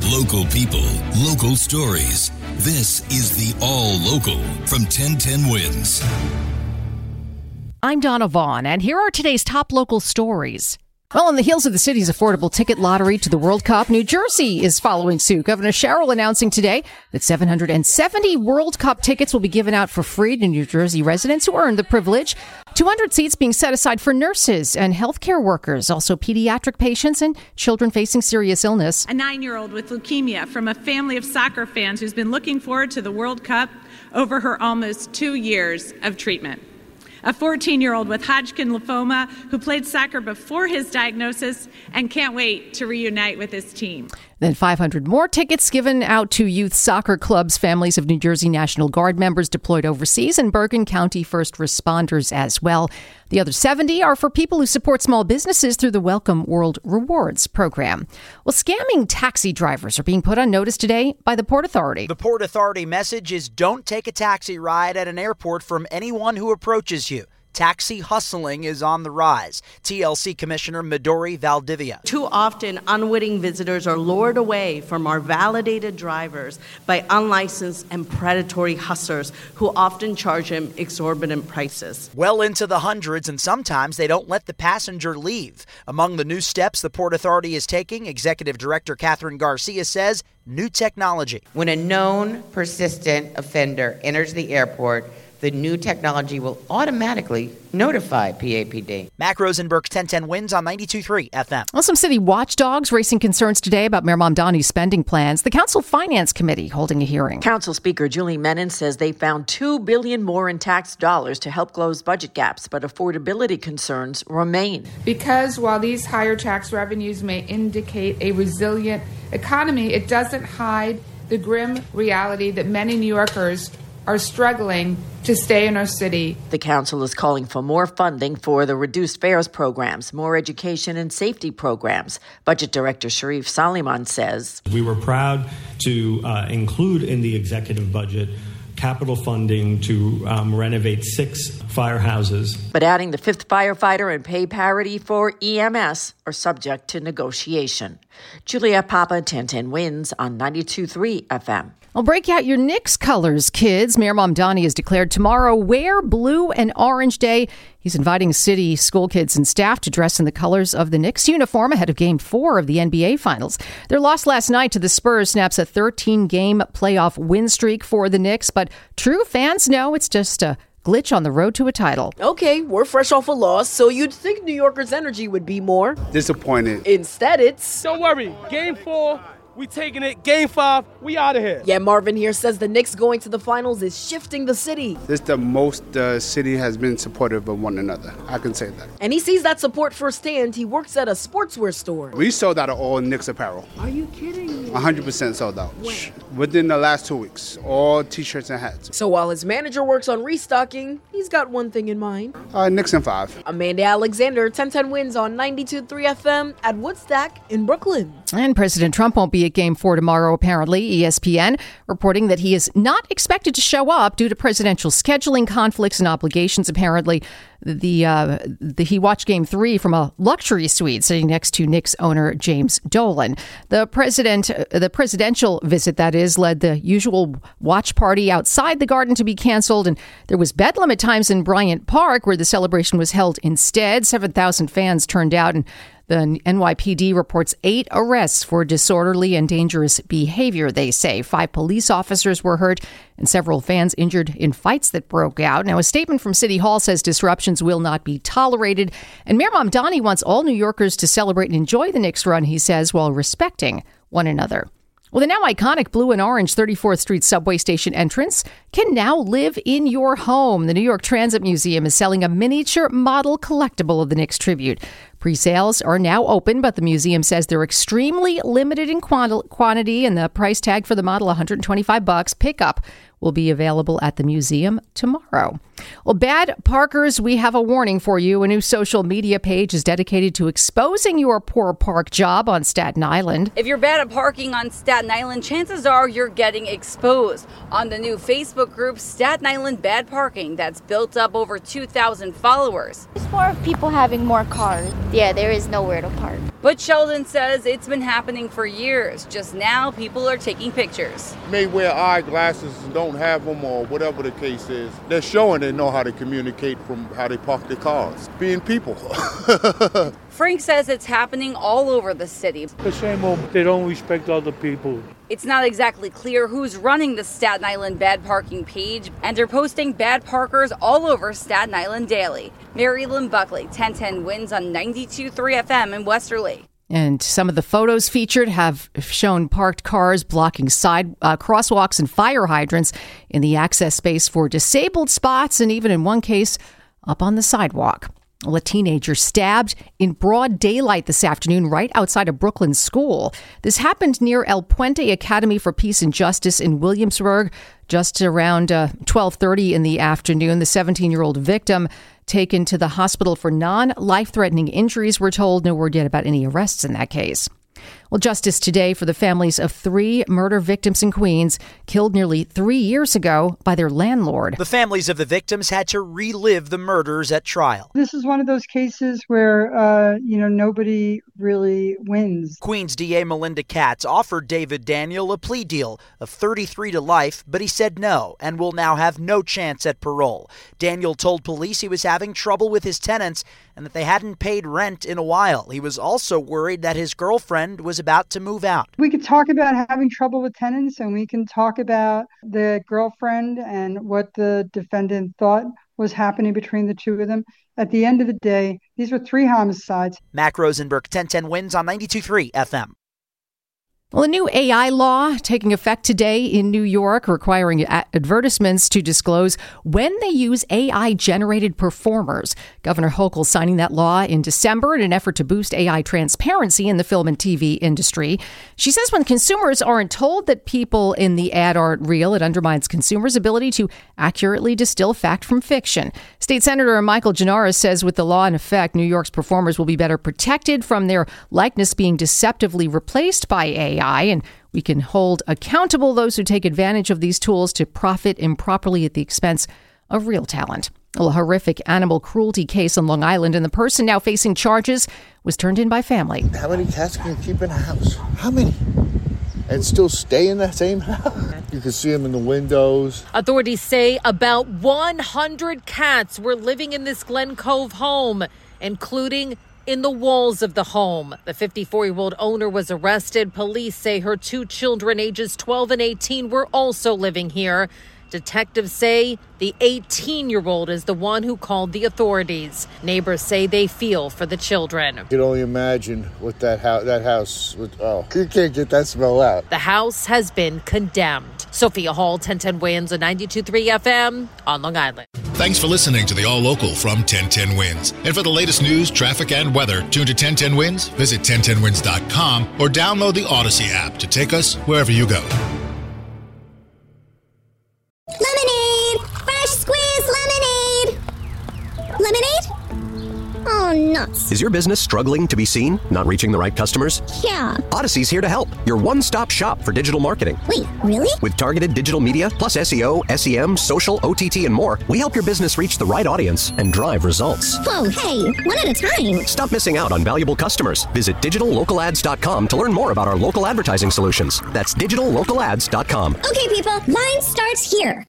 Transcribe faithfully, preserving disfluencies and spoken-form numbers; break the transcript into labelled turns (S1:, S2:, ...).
S1: Local people, local stories. This is the All Local from ten ten Wins.
S2: I'm Donna Vaughn, and here are today's top local stories. Well, on the heels of the city's affordable ticket lottery to the World Cup, New Jersey is following suit. Governor Sherrill announcing today that seven hundred seventy World Cup tickets will be given out for free to New Jersey residents who earned the privilege. two hundred seats being set aside for nurses and healthcare workers, also pediatric patients and children facing serious illness.
S3: A nine-year-old with leukemia from a family of soccer fans who's been looking forward to the World Cup over her almost two years of treatment. A fourteen-year-old with Hodgkin lymphoma who played soccer before his diagnosis and can't wait to reunite with his team.
S2: Then five hundred more tickets given out to youth soccer clubs, families of New Jersey National Guard members deployed overseas, and Bergen County first responders as well. The other seventy are for people who support small businesses through the Welcome World Rewards program. Well, scamming taxi drivers are being put on notice today by the Port Authority.
S4: The Port Authority message is don't take a taxi ride at an airport from anyone who approaches you. Taxi hustling is on the rise. T L C Commissioner Midori Valdivia.
S5: Too often, unwitting visitors are lured away from our validated drivers by unlicensed and predatory hustlers who often charge them exorbitant prices.
S4: Well into the hundreds, and sometimes they don't let the passenger leave. Among the new steps the Port Authority is taking, Executive Director Catherine Garcia says, new technology.
S6: When a known persistent offender enters the airport, the new technology will automatically notify P A P D.
S4: Mac Rosenberg's ten ten Wins on ninety-two point three F M.
S2: Well, some city watchdogs raising concerns today about Mayor Mamdani's spending plans. The Council Finance Committee holding a hearing.
S7: Council Speaker Julie Menin says they found two billion dollars more in tax dollars to help close budget gaps, but affordability concerns remain.
S8: Because while these higher tax revenues may indicate a resilient economy, it doesn't hide the grim reality that many New Yorkers are struggling to stay in our city.
S7: The council is calling for more funding for the reduced fares programs, more education and safety programs. Budget Director Sharif Saliman says,
S9: we were proud to uh, include in the executive budget capital funding to um, renovate six firehouses.
S7: But adding the fifth firefighter and pay parity for E M S are subject to negotiation. Julia Papa, ten ten Wins on ninety-two point three F M.
S2: Well, break out your Knicks colors, kids. Mayor Mamdani has declared tomorrow Wear Blue and Orange Day. He's inviting city school kids and staff to dress in the colors of the Knicks uniform ahead of Game four of the N B A Finals. Their loss last night to the Spurs snaps a thirteen-game playoff win streak for the Knicks, but true fans know it's just a glitch on the road to a title.
S10: Okay, we're fresh off a loss, so you'd think New Yorkers' energy would be more
S11: disappointed.
S10: Instead, it's...
S12: Don't worry, Game four... we taking it. Game five, we out of here.
S10: Yeah, Marvin here says the Knicks going to the finals is shifting the city.
S11: This is the most the uh, city has been supportive of one another. I can say that.
S10: And he sees that support firsthand. He works at a sportswear store.
S11: We sold out of all Knicks apparel.
S10: Are you kidding me?
S11: one hundred percent sold out.
S10: When?
S11: Within the last two weeks. All T-shirts and hats.
S10: So while his manager works on restocking, he's got one thing in mind.
S11: Uh, Knicks in five.
S10: Amanda Alexander, ten ten Wins on ninety-two point three F M at Woodstack in Brooklyn.
S2: And President Trump won't be at Game four tomorrow, apparently. E S P N reporting that he is not expected to show up due to presidential scheduling conflicts and obligations. Apparently, the, uh, the he watched Game three from a luxury suite sitting next to Knicks owner James Dolan. The president, the presidential visit, that is, led the usual watch party outside the Garden to be canceled, and there was bedlam at times in Bryant Park, where the celebration was held instead. seven thousand fans turned out, and the N Y P D reports eight arrests for disorderly and dangerous behavior, they say. Five police officers were hurt and several fans injured in fights that broke out. Now, a statement from City Hall says disruptions will not be tolerated. And Mayor Mamdani wants all New Yorkers to celebrate and enjoy the Knicks run, he says, while respecting one another. Well, the now iconic blue and orange thirty-fourth Street subway station entrance can now live in your home. The New York Transit Museum is selling a miniature model collectible of the Knicks tribute. Pre-sales are now open, but the museum says they're extremely limited in quant- quantity, and the price tag for the model, one hundred twenty-five bucks. Pickup will be available at the museum tomorrow. Well, bad parkers, we have a warning for you. A new social media page is dedicated to exposing your poor park job on Staten Island.
S13: If you're bad at parking on Staten Island, chances are you're getting exposed. On the new Facebook group, Staten Island Bad Parking, that's built up over two thousand followers.
S14: It's more of people having more cars. Yeah, there is nowhere to park.
S13: But Sheldon says it's been happening for years. Just now, people are taking pictures.
S15: May wear eyeglasses and don't have them, or whatever the case is. They're showing they know how to communicate from how they park their cars. Being people.
S13: Frank says it's happening all over the city.
S16: The same old, they don't respect other people.
S13: It's not exactly clear who's running the Staten Island Bad Parking page, and they're posting bad parkers all over Staten Island daily. Mary Lynn Buckley, ten ten Wins on ninety-two point three F M in Westerly.
S2: And some of the photos featured have shown parked cars blocking side uh, crosswalks and fire hydrants in the access space for disabled spots, and even in one case, up on the sidewalk. Well, a teenager stabbed in broad daylight this afternoon right outside a Brooklyn school. This happened near El Puente Academy for Peace and Justice in Williamsburg just around uh, twelve thirty in the afternoon. The seventeen-year-old victim taken to the hospital for non-life-threatening injuries, we're told. No word yet about any arrests in that case. Well, justice today for the families of three murder victims in Queens killed nearly three years ago by their landlord.
S4: The families of the victims had to relive the murders at trial.
S17: This is one of those cases where, uh, you know, nobody really wins.
S4: Queens D A Melinda Katz offered David Daniel a plea deal of thirty-three to life, but he said no and will now have no chance at parole. Daniel told police he was having trouble with his tenants and that they hadn't paid rent in a while. He was also worried that his girlfriend was about to move out.
S17: We could talk about having trouble with tenants, and we can talk about the girlfriend and what the defendant thought was happening between the two of them. At the end of the day, these were three homicides.
S4: Mac Rosenberg, ten ten Wins on ninety-two point three F M.
S2: Well, a new A I law taking effect today in New York requiring advertisements to disclose when they use A I-generated performers. Governor Hochul signing that law in December in an effort to boost A I transparency in the film and T V industry. She says when consumers aren't told that people in the ad aren't real, it undermines consumers' ability to accurately distill fact from fiction. State Senator Michael Gianaris says with the law in effect, New York's performers will be better protected from their likeness being deceptively replaced by A I. And we can hold accountable those who take advantage of these tools to profit improperly at the expense of real talent. A horrific animal cruelty case on Long Island, and the person now facing charges was turned in by family.
S18: How many cats can you keep in a house? How many? And still stay in that same house? You can see them in the windows.
S19: Authorities say about one hundred cats were living in this Glen Cove home, including in the walls of the home. The fifty-four-year-old owner was arrested. Police say her two children, ages twelve and eighteen, were also living here. Detectives say the eighteen-year-old is the one who called the authorities. Neighbors say they feel for the children.
S18: You can only imagine what that house, that house would, oh, you can't get that smell out.
S19: The house has been condemned. Sophia Hall, ten ten Wins on ninety-two point three F M on Long Island.
S1: Thanks for listening to the All Local from ten ten Wins. And for the latest news, traffic, and weather, tune to ten ten Wins, visit ten ten wins dot com, or download the Odyssey app to take us wherever you go.
S20: Lemonade! Fresh squeezed lemonade! Lemonade? Oh, nuts.
S21: Is your business struggling to be seen? Not reaching the right customers?
S20: Yeah.
S21: Odyssey's here to help. Your one-stop shop for digital marketing.
S20: Wait, really?
S21: With targeted digital media, plus S E O, S E M, social, O T T, and more, we help your business reach the right audience and drive results.
S20: Whoa, hey, one at a time.
S21: Stop missing out on valuable customers. Visit digital local ads dot com to learn more about our local advertising solutions. That's digital local ads dot com.
S20: Okay, people, line starts here.